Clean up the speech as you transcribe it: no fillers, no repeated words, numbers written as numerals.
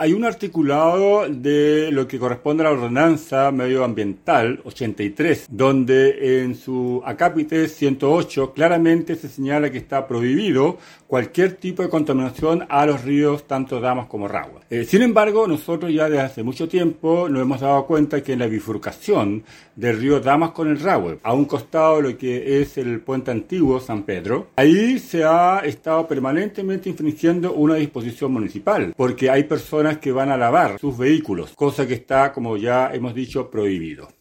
Hay un articulado de lo que corresponde a la ordenanza medioambiental 83, donde en su acápite 108 claramente se señala que está prohibido cualquier tipo de contaminación a los ríos, tanto Damas como Rahue. Sin embargo, nosotros ya desde hace mucho tiempo nos hemos dado cuenta que en la bifurcación del río Damas con el Rahue, a un costado de lo que es el puente antiguo San Pedro, ahí se ha estado permanentemente infringiendo una disposición municipal, porque hay personas que van a lavar sus vehículos, cosa que está, como ya hemos dicho, prohibido.